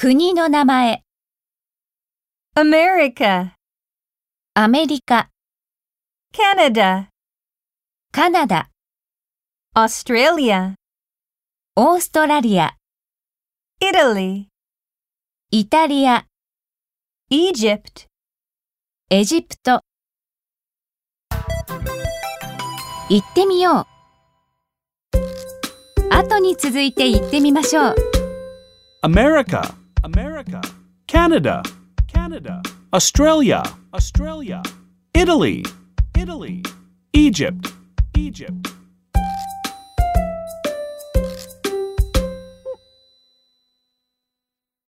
国の名前、 America, アメリカ、 Canada, カナダ、 Australia, オーストラリア、 Italy, イタリア、 Egypt. エジプト。行ってみよう。後に続いて言ってみましょう。 America, Canada, Australia, Italy, Egypt.